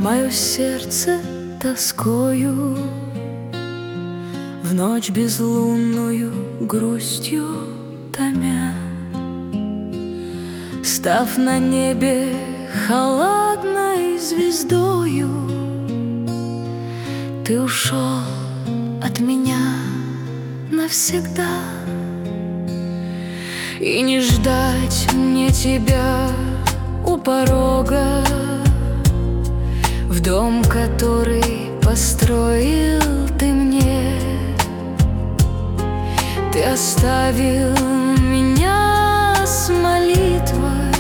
Мое сердце тоскою, в ночь безлунную грустью томя, став на небе холодной звездою, ты ушел от меня навсегда. И не ждать мне тебя у порога, в дом, который построил ты мне. Ты оставил меня с молитвой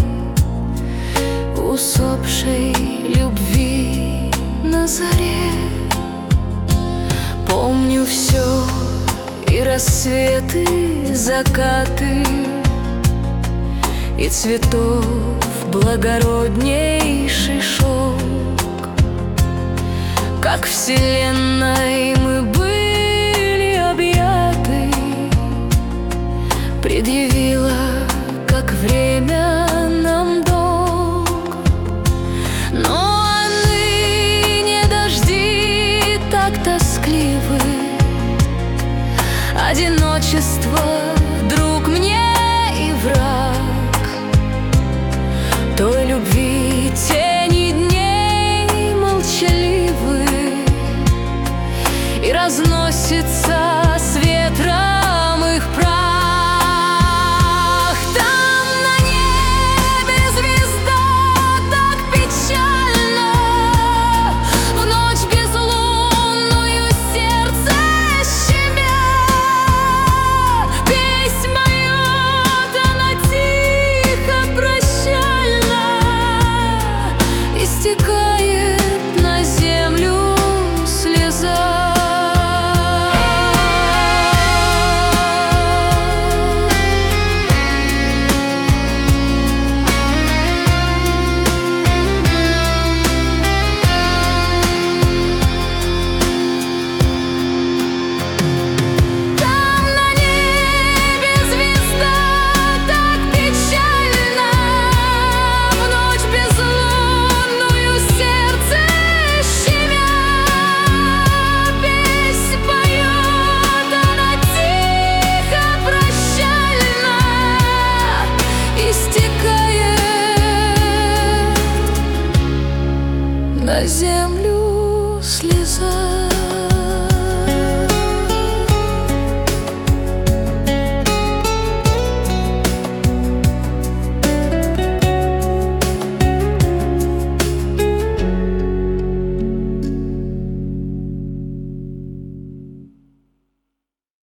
усопшей любви на заре. Помню все, и рассветы, закаты, и цветов благороднейший шелк. Как вселенной мы были объяты, предъявила, как время нам долг. Но ныне дожди так тоскливы, одиночество друг мне и враг той любви. Тени дней молчаливы, и разносится с ветром их прах. Там на небе звезда так печально, в ночь безлунную сердце щемя. Песнь поет она тихо, прощально, истекает на землю слеза. На землю слеза.